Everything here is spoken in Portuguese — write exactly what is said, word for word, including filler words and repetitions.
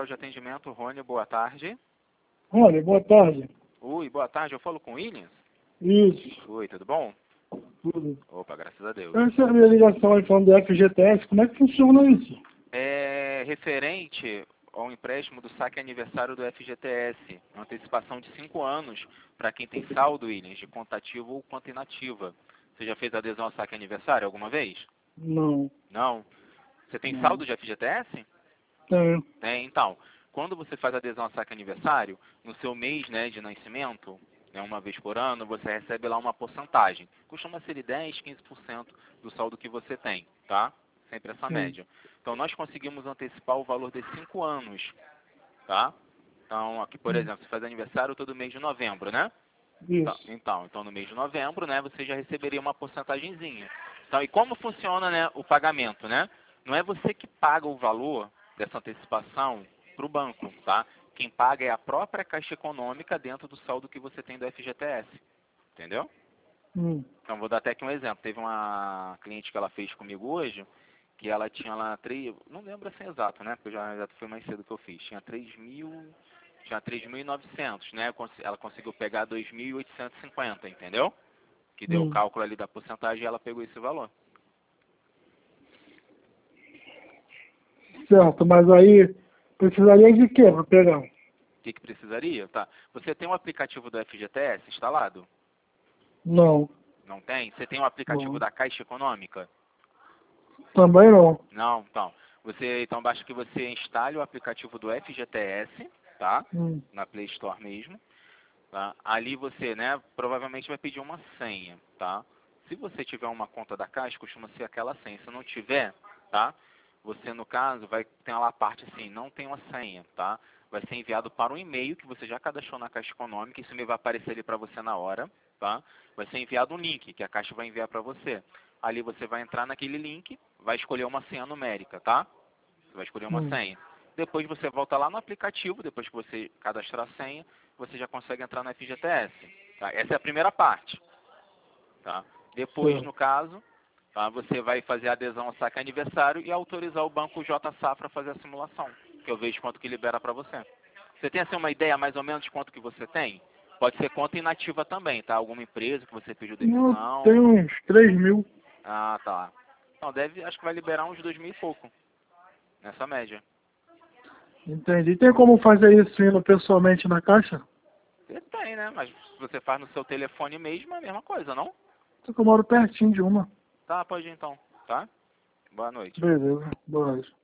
Central de Atendimento, Rony, boa tarde. Rony, boa tarde. Oi, boa tarde, eu falo com o Williams? Isso, Oi, tudo bom? tudo. Opa, graças a Deus. Eu recebi a ligação aí falando do F G T S, como é que funciona isso? É referente ao empréstimo do saque aniversário do F G T S, antecipação de cinco anos para quem tem saldo, Williams, de conta ativa ou conta inativa. Você já fez adesão ao saque aniversário alguma vez? Não, Não? Você tem não. saldo de F G T S? Tenho. Tem, então. Quando você faz adesão ao saque aniversário, no seu mês, né, de nascimento, né, uma vez por ano, você recebe lá uma porcentagem. Costuma ser de dez, quinze por cento do saldo que você tem, tá? Sempre essa Sim. média. Então, nós conseguimos antecipar o valor de cinco anos, tá? Então, aqui, por Hum. exemplo, você faz aniversário todo mês de novembro, né? Então, Isso. então, então, no mês de novembro, né, você já receberia uma porcentagemzinha. Então, e como funciona, né, o pagamento, né? Não é você que paga o valor dessa antecipação para o banco, tá? Quem paga é a própria Caixa Econômica dentro do saldo que você tem do F G T S, entendeu? Hum. Então, vou dar até aqui um exemplo. Teve uma cliente que ela fez comigo hoje, que ela tinha lá três, não lembro assim exato, né? Porque já, já foi mais cedo que eu fiz. Tinha três mil, tinha três mil e novecentos, né? Cons- Ela conseguiu pegar dois mil oitocentos e cinquenta, entendeu? Que deu o Hum. cálculo ali da porcentagem e ela pegou esse valor. Certo, mas aí precisaria de quê para pegar? O que, que precisaria? Tá. Você tem o aplicativo do F G T S instalado? Não, Não tem? Você tem o aplicativo não. da Caixa Econômica? Também não. Não, então. Você, então basta que você instale o aplicativo do F G T S, tá? Hum. Na Play Store mesmo. Tá? Ali você, né, provavelmente vai pedir uma senha, tá? Se você tiver uma conta da Caixa, costuma ser aquela senha. Se não tiver, tá? Você, no caso, vai ter lá a parte assim, não tem uma senha, tá? Vai ser enviado para um e-mail que você já cadastrou na Caixa Econômica, esse e-mail vai aparecer ali para você na hora, tá? Vai ser enviado um link que a Caixa vai enviar para você. Ali você vai entrar naquele link, vai escolher uma senha numérica, tá? Você vai escolher uma Hum. senha. Depois você volta lá no aplicativo, depois que você cadastrar a senha, você já consegue entrar no F G T S. Tá? Essa é a primeira parte. Tá? Depois, Certo. no caso, tá, você vai fazer a adesão ao saque aniversário e autorizar o banco J Safra a fazer a simulação, que eu vejo quanto que libera para você. Você tem assim uma ideia mais ou menos de quanto que você tem? Pode ser conta inativa também, tá? Alguma empresa que você pediu Não, demissão. tem uns três mil. Ah, tá. Então deve, acho que vai liberar uns dois mil e pouco, nessa média. Entendi. Tem como fazer isso indo pessoalmente na caixa? Você tem, né? Mas se você faz no seu telefone mesmo, é a mesma coisa, não? Só que eu moro pertinho de uma. Tá, pode ir então, tá? Boa noite. Beleza, boa noite.